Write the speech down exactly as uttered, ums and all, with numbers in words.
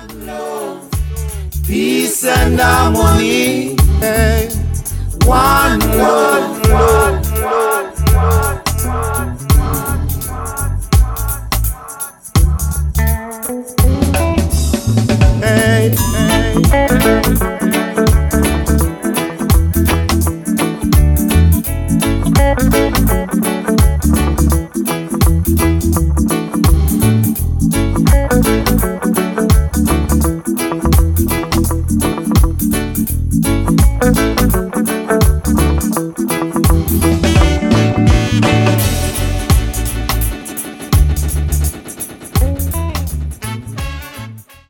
Love, peace and harmony. Hey. One love, love, love, love, love. Hey, hey.